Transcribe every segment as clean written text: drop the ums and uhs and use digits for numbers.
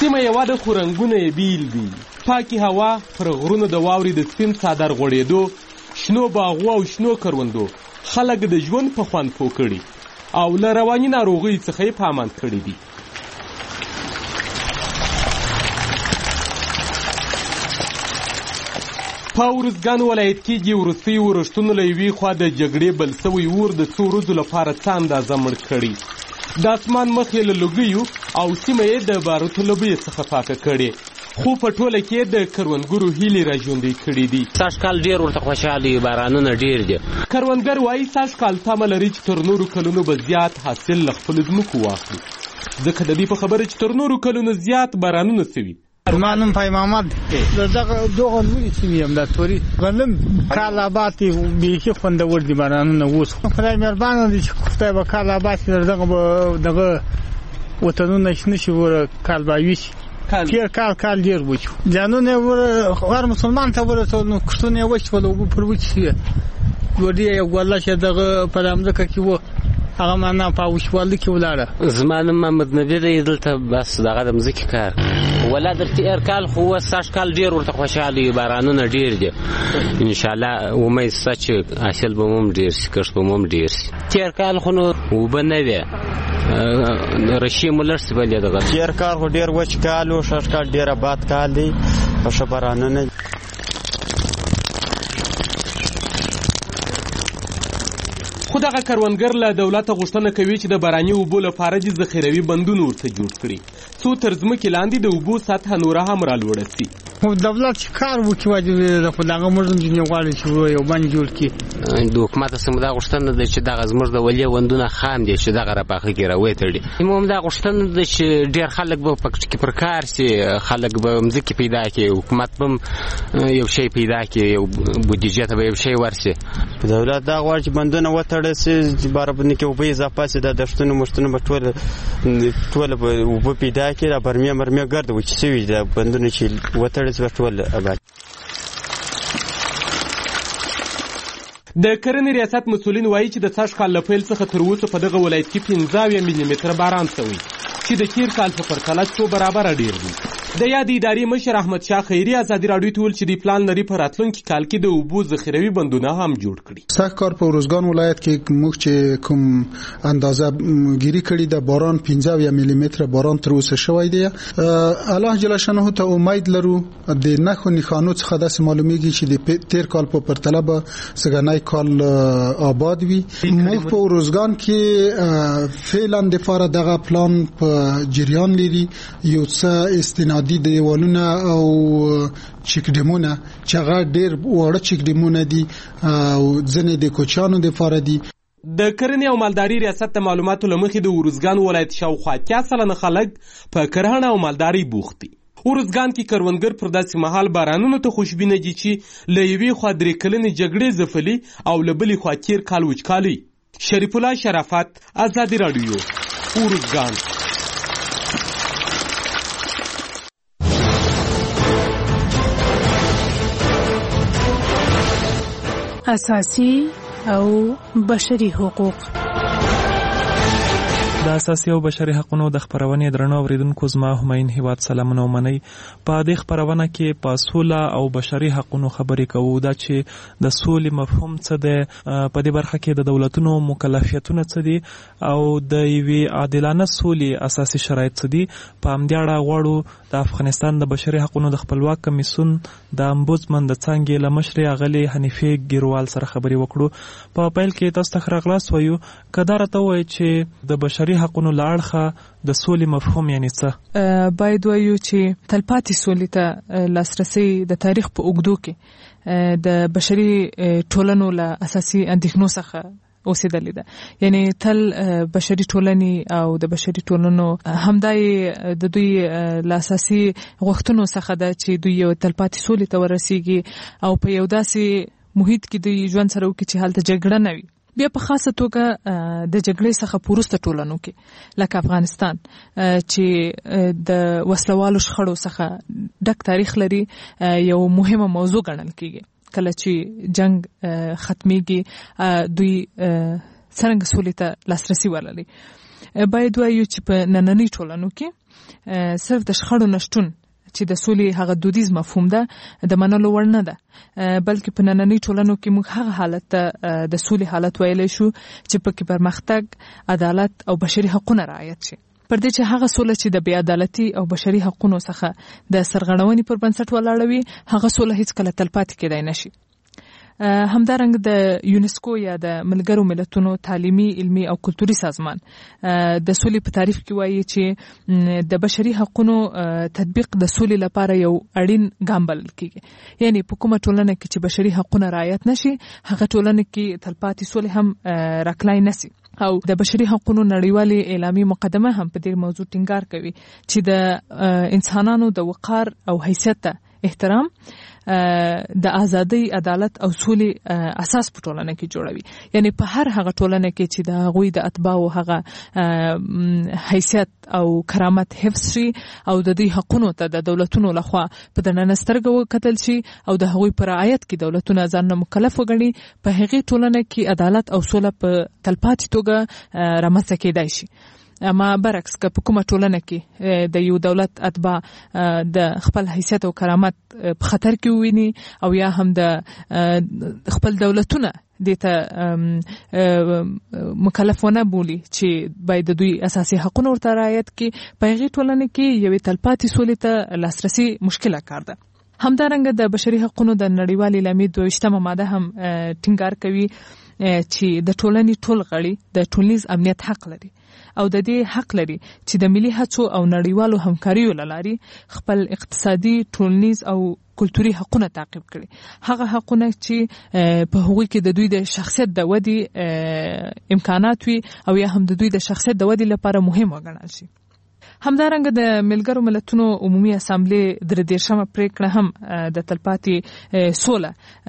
سیمه یې واده خو رنګونه یې بیل دي، پاکې هوا پر غرونو د واورې د سپین څادر غوړېدو، شنو باغو او شنو کروندو خلک د ژوند په خوند پوه کړي او له رواني ناروغۍ څخه یې په امان کړي دي. په ارزګان ولایت کې د وروستیو ورښتونو له یوې خوا د جګړې بل سوی اور د څو ورځو لپاره څه اندازه مړ کړي. د اسمان مخ یې له لوګیو او سیمه یې د باروتو له بویه څخه پاکه کړې، خو په ټوله کې د کروندګرو هیلې راژوندۍ کړي دي. سږکال ډېر ورته خوشحاله دي، بارانونه ډېر دي. کروندګر وایي سږکال تمه لري چې تر نورو کلونو به زیات حاصل له خپلو ځمکو واخلي، ځکه د دې په خبره چې تر نورو کلونو زیات بارانونه سوي. زما نوم پای محمد دغه لوی سیمې یم، دا توري غنم کال آباد دي، بیخي خوندور دي بارانونه. اوس خدای مهربانه دی چې خدای به کال آباد کړي، دغه وطنونه شنه شي، کال به وي شي. تېر کال ډېر وچ ځانونه هر مسلمان ته ورسول، نو کښتونه یې وچول، اوبه پر وچ شوې، ډوډۍ یې ګوله چې دغه په مځکه کې وه، هغه معنا په وچوالي کې ولاړه. زما نوم محمد نبي دی، دلته بس دغه د مځکې کار ولا د تېر کال خو اوس سږکال ډېر ورته خوشحاله دي، بارانونه ډېر دي. انشاءالله امید شته چې حاصل به مو هم ډېر شي، کښت به مو هم ډېر شي. تېر کال خو نو اوبه نه وې، رشي مو لږ څه بلې دغه. تېر کال خو ډېر وچ کال و، سږکال ډېر آباد کال دی، ښه بارانونه. خو دغه کروندګر له دولته غوښتنه کوي چې د باراني اوبو لپاره د ذخیروي بندونه ورته جوړ کړي، څو تر ځمکې لاندې د اوبو سطحه نوره هم رالوړه سي. خو دولت چې کار وکړي واجب دی، خو دغه موږ هم ځینې غواړي چې یو بند جوړ کړي. د حکومت څخه دا غوښتنه ده چې دغه زموږ د ولې وندونه خام دي چې دغه راپاخه کې راوتړي. مو هم دا غوښتنه ده چې ډېر خلک به پکې پر کار شي، خلک به مځکې پیدا کړي، حکومت به یو شی پیدا کړي، یو بودیجه ته به یو شی ورسي. دولت دا غواړي چې بندونه وتړي سي، باربونه کې اوبه اضافه سي، د دښتونو مشتونه به ټوله به اوبه پیدا کړي، را برمې ګرد وچ سوي د بندونه چې وتړي سي ټول آباد. د کرنې ریاست مسؤلین وایي چې د سږکال له پیل څخه تر اوسه په دغه ولایت کې 15 ملي متره باران شوی، چې د تېر کال په پرتله 2 برابره ډېر دی. د یاد ادارې مشر احمد شاه خیري ازادي راډیو ته ویل چې د پلان لري په راتلونکي کال کې د اوبو ذخیروي بندونه هم جوړ کړي. سږکال په ارزګان ولایت کې موږ چې کوم اندازه ګیری کړي د باران 15 ملي متره باران تر اوسه شوی دی. الله جل شانه ته امید لرو د نخو نښانو څخه داسې معلومیږي چې د تیر کال په پرتله به سګنای کال آباد وي. موږ په ارزګان کې فعلا د فار دغه پلان په جریان لري، یو څه استناد د دیوالونه او چکډمونه چې هغه ډېر وړه چکډمونه دي او ځینې د کوچیانو دپاره دي. د کرنې او مالداري ریاست د معلوماتو له مخې د ارزګان ولایت شاوخوا 80% خلک په کرهڼه او مالداري بوخت دي. ارزګان کې کروندګر پر داسې مهال بارانونو ته خوشبینه دي چې له یوې خوا 3 کلنې جګړې ځپلي او له بلې خوا تېر کال وچکالي. شریف الله شرافت، ازادي راډیو، ارزګان. اساسي او بشري حقوق. د اساسي او بشري حقوقو د خبرونې درنو اوریدونکو زما هماین هیواد سلامونه ومنئ. په دې خبرونه کې په سوله او بشري حقوقو خبرې کوو، دا چې د سولې مفهوم څه دی، په دې برخه کې د دولتونو مکلفیتونه څه دي او د یوې عادلانه سولې اساسي شرایط څه دي. په همدې اړه غواړو د افغانستان د بشري حقوقو د خپلواک کمیسیون د امبودسمن د څانګې له مشرې اغلې حنیفې ګیروال سره خبرې وکړو. په پیل کې تاسو ته خراغلاس وایو کدا راته وایي چې د بشري حقونو لاړخه د سولې مفهوم یعنی څه؟ باید وایو چې تلپاتې سولې ته لاسرسي د تاریخ په اوږدو کې د بشري ټولنو له اساسي اندېښنو څخه اوسېدلې ده. یعنی تل بشري ټولنې او د بشري ټولنو همدای د دوی له اساسي غوښتنو څخه ده چې دوی یو تلپاتې سولې ته ورسیږي او په یو داسې محیط کې دوی ژوند سره وکړي چې هلته جګړه نه وي. بیا په خاصه توګه د جګړې څخه پورسته ټولنو کې لکه افغانستان چې د وسلوالو شخړو څخه ډک تاریخ لري، یو مهمه موضوع ګڼل کېږي. کله چې جنگ ختميږي دوی څنګه سولې ته لاسرسي ولري. باید وایو چې په نننۍ ټولنو کې صرف د شخړو نشټون چې د سولې هغه دودیز مفهوم ده د منلو وړ نه ده، بلکې په نننۍ ټولنو کې موږ هغه حالت ته د سولې حالت ویلی شو چې پکې پرمختګ، عدالت او بشري حقونه رعایت شي. پر دې چې هغه سوله چې د بې عدالتي او بشري حقونو څخه د سرغړونې پر بنسټ ولاړه وي، هغه سوله هیڅکله تلپاتې کېدای نشي. همدارنګه د یونسکو یا د ملګرو ملتونو تعلیمي، علمي او کلتوري سازمان د سولې په تعریف کې وایي چې د بشري حقونو تطبیق د سولې لپاره یو اړین ګام بلل کېږي. یعنی په کومه ټولنه کې چې بشري حقونه رعایت نشي، هغه ټولنه کې تلپاتې سولې هم راکلای نشي. او د بشري حقونو نړیوالې اعلامیې مقدمه هم په دې موضوع ټینګار کوي چې د انسانانو د وقار او حیثیت ته احترام د ازادۍ، عدالت او سولې اساس په ټولنه کې جوړوي. یعنی په هر هغه ټولنه کې چې د هغوی د اتباعو هغه حیثیت او کرامت حفظ شي او د دې حقونو ته د دولتونو لخوا په دننه سترګه وکتل شي او د هغوی په رعایت کې دولتونه ځانونه مکلف وګڼي، په هغې ټولنه کې عدالت او سوله په تلپاتې توګه رامنځته کېدای شي. اما برعکس که په کومه ټولنه کې د یو دولت اتباع د خپل حیثیت او کرامت په خطر کې وویني او یا هم د خپل دولتونه دې ته مکلف ونه بولي چې باید د دوی اساسي حقونه ورته رعایت کړي، په هغې ټولنه کې یوې تلپاتې سولې ته لاسرسي مشکله کار ده. همدارنګه د بشري حقونو د نړیوالې اعلامیې 22مه ماده هم ټینګار کوي چې د ټولنې ټول غړي د ټولنیز امنیت حق لري او د دې حق لري چې د ملي هڅو او نړیوالو همکاریو له لارې خپل اقتصادي، ټولنیز او کلتوري حقونه تعقیب کړي. هغه حقونه چې په هغوی کې د دوی د شخصیت د ودې امکانات وي او یا هم د دوی د شخصیت د ودې لپاره مهم وګڼل شي. همدارنګه د ملګرو ملتونو عمومي اسامبلې 33مه پریکړه هم د تلپاتې سوله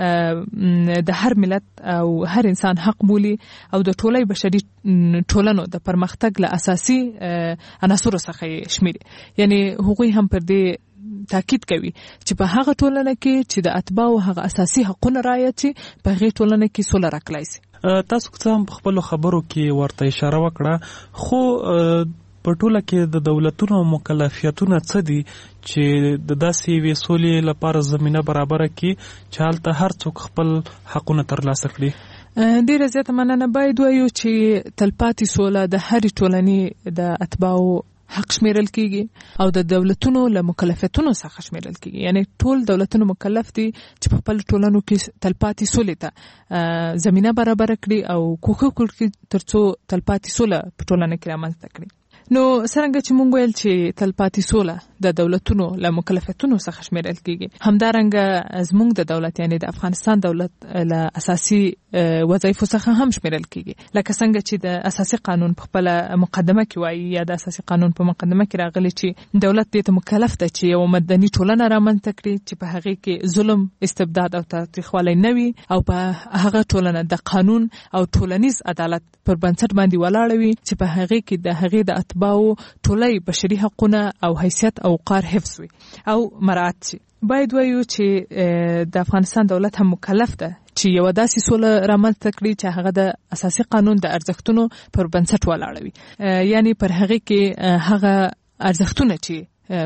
د هر ملت او هر انسان حق بولي او د ټولې بشري ټولنو د پرمختګ له اساسي عناصرو څخه شمیري. یعنی هغوی هم پر دې تاکید کوي چې په هغه ټولنه کې چې د اتباعو هغه اساسي حقونه رعایت شي، په هغې ټولنه کې سوله راکلای شي. تاسو څه هم په خپلو خبرو کې ورته اشاره وکړه، خو په ټوله کې د دولتونو مکلفیتونه څه دي چې د داسې یوې سولې لپاره زمینه برابره کړي چې هلته هر څوک خپل حقونه ترلاسه کړي؟ ډېره زیاته مننه. باید وایو چې تلپاتې سوله د هرې ټولنې د اتباعو حق شمیرل کیږي او د دولتونو له مکلفیتونو څخه شمیرل کیږي. یعنی ټول دولتونه مکلف دي چې په خپل ټولنو کې تلپاتې سولې ته زمینه برابره کړي او کوښښ وکړي ترڅو تلپاتې سوله په ټولنه کې رامنځته کړي. نو څرنګه چې مونږ ویل چې تلپاتې سوله د دولتونو له مکلفیتونو څخه شمیرل کیږي، همدارنګه زموږ د دولت یعنی د افغانستان دولت له اساسي وظایفو څخه هم شمیرل کیږي. لکه څنګه چې د اساسي قانون په خپل مقدمه کې وایي یا د اساسي قانون په مقدمه کې راغلي چې دولت دې ته مکلف ده چې یو مدني ټولنه رامنځته کړي چې په هغې کې ظلم، استبداد او تاوتریخوالی نه وي او په هغه ټولنه د قانون او ټولنیز عدالت پر بنسټ باندې ولاړه وي چې په هغې کې د هغې د اتباعو ټولې بشري حقونه او حیثیت او وقار حفظ وي او مراعات شي. باید وایو چې د افغانستان دولت هم مکلف ده چې یو داسې سوله رامنځته کړي چې هغه د اساسي قانون د ارزښتونو پر بنسټ ولاړه وي. یعنی پر هغې کې هغه ارزښتونه چې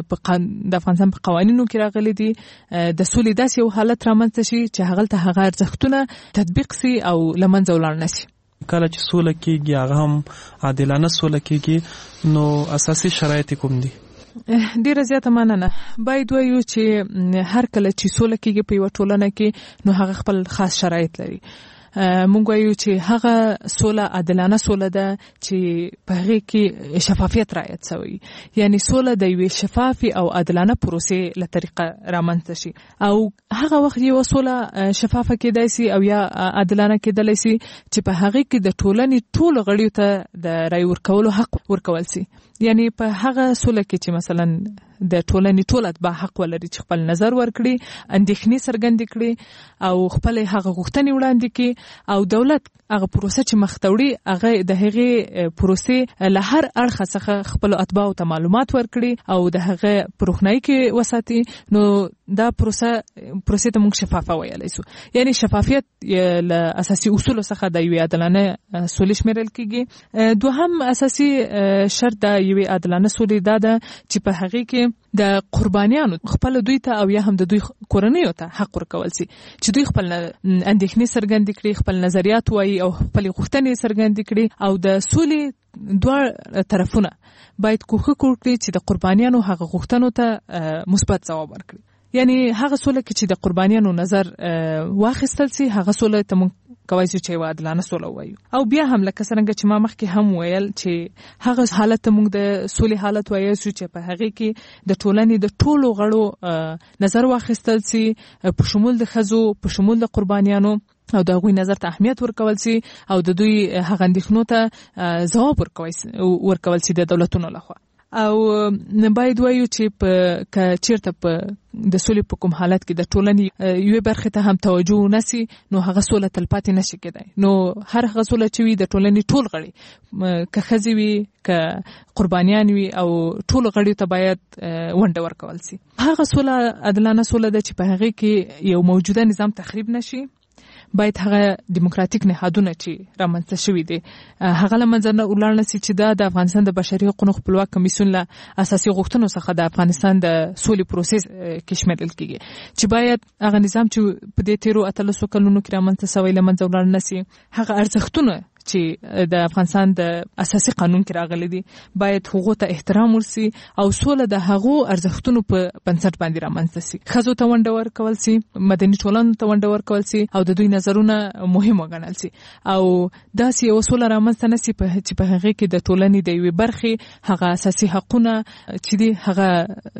د افغانستان په قوانینو کې راغلي دي د سولې داسې یو حالت رامنځته شي چې هغلته هغه ارزښتونه تطبیق سي او له منځه ولاړ نه شي. کله چې سوله کېږي هغه هم عادلانه سوله کېږي، نو اساسي شرایط کوم دي؟ ډیره زیاته مننه. باید وایو چې هر کله چې سوله کېږي په یوه ټولنه کې نو هغه خپل خاص شرایط لري. مونږ وایو چې هغه سوله عادلانه سوله ده چې په هغې کې شفافیت رعایت شوی. یعنی سوله د یوې شفافې او عادلانه پروسې له طریقه رامنځته شي او هغه وخت یوه سوله شفافه کېدای شي او یا عادلانه کېدلی شي چې په هغې کې د ټولنې ټولو غړیو ته د رای ورکولو حق ورکول شي. یعنی په هغه سوله کې چې مثلا د ټولنې ټول اتباع حق ولري چې خپل نظر ورکړي، اندېښنې څرګندې کړي او خپل هغه غوښتنې وړاندې کړي او دولت هغه پروسه چې مخ ته وړي هغه د هغې پروسې له هر اړخه څخه خپلو اتباعو ته معلومات ورکړي او د هغه په روښنایي کې وساتي. نو دا پروسې ته موږ شفافه ویلی سو. یعنی شفافیت له اساسي اصولو څخه د یوې عادلانه سولې شمیرل کیږي. دوهم اساسي شرط د یوې عادلانه سولې دا ده چې په هغې کې د قربانیانو خپل دوی ته او یا هم د دوی کورنیو ته حق ورکول سي چې دوی خپل اندېښنې څرګندې کړي، خپل نظریات وایي او خپل غوښتنې څرګندې کړي، او د سولې دوه طرفونه باید کوښښ وکړي چې د قربانیانو هغه غوښتنو ته مثبت ځواب ورکړي. یعنی هغه سوله کې چې د قربانیانو نظر واخیستل سي، هغه سوله ته موږ کوای شو چې یوه عادلانه سوله ووایو. او بیا هم لکه څرنګه چې ما مخکې هم ویل چې هغه حالت ته موږ د سولې حالت وایو چې په هغې کې د ټولنې د ټولو غړو نظر واخیستل سي، په شمول د ښځو، په شمول د قربانیانو، او د هغوی نظر ته اهمیت ورکول سي او د دوی هغه اندېښنو ته ځواب ورکول سي د دولتونو لخوا. او باید وایو چې که چیرته په د سولې په کوم حالت کې د ټولنې یوې برخې ته هم توجه نسی، نو هغه سوله تلپاتې نشي کېدای. نو هر هغه سوله چې وي د ټولنې ټول غړي، که ښځې وي، که قربانیان وي، او ټولو غړیو ته باید ونډه ورکول سي. هغه سوله عادلانه سوله ده چې په هغې کې یو موجوده نظام تخریب نشي. باید هغه دیموکراتیک نهادونه چې رامنځته شوي دي هغه له منځه نه ولاړ نسي چې دا د افغانستان د بشري حقوقو خپلواک کمیسیون له اساسي غوښتنو څخه د افغانستان د سولې پروسس کې شمیرل کیږي، چې باید هغه نظام چې په دې تیرو 13 کلونو کې رامنځته شوی له منځه ولاړ نسي. هغه ارزښتونه چې د افغانستان د اساسي قانون کې راغلي دي باید هغو ته احترام ورسي او سوله د هغو ارزښتونو په بنسټ باندې رامنځته سي. ښځو ته ونډه ورکول سي، مدني ټولنو ته ونډه ورکول سي او د دوی نظرونه مهم وګڼل سي، او داسې یو سوله رامنځته نسي چې په هغې کې د ټولنې د یوې برخې هغه اساسي حقونه چې دي هغه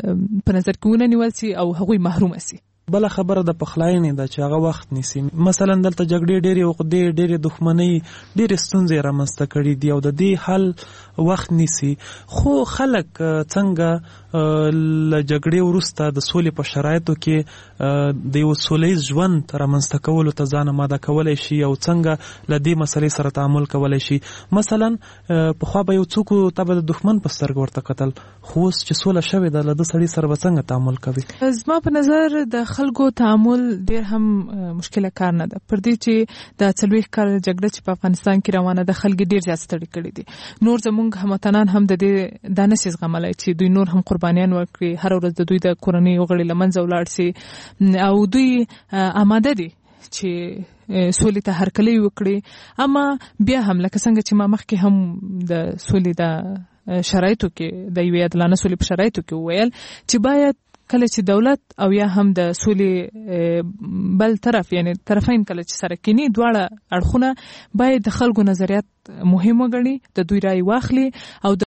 په نظر کې ونه نیول سي او هغوی محروم سي. بله خبره د پخلاینې ده چې هغه وخت نیسي. مثلا دلته جګړې ډېرې عقدې، ډېرې دښمنۍ، ډېرې ستونزې رامنځته کړي دي او د دې حل وخت نیسي. خو خلک څنګه له جګړې وروسته د سولې په شرایطو کې د یو سولیز ژوند رامنځته کولو ته ځان آماده کولی شي او څنګه له دې مسلې سره تعامل کولی شي. مثلا پخوا به یو څوک ته به د دښمن په سترګه ورته کتل، خو اوس چې سوله شوې ده له ده سړي سره به څنګه تعامل کوي؟ زما په نظر د خلکو تعامل ډیر هم مشکله کار نه ده. پر دې چې د 40 کال جګړه چې په افغانستان کې روانه ده خلک ډیر زیات ستړي کړي دي. نور زموږ هموطنان هم د دې دا نشي زغملی چې دوی نور هم قربانیان ورکړي، هر ورځ د دوی د کورنۍ غړي له منځه ولاړ سي، او دوی آماده دي چې سولې ته هرکلی وکړي. اما بیا هم لکه څنګه چې ما مخکې هم د سولې د شرایطو کې د یوې عادلانه سولې په شرایطو کې وویل چې باید کله چې دولت او یا هم د سولې بل طرف یعنی طرفین کله چې سره کینی دواړه اړخونه باید د خلکو نظریات مهم وګڼي، د دوی رای واخلي او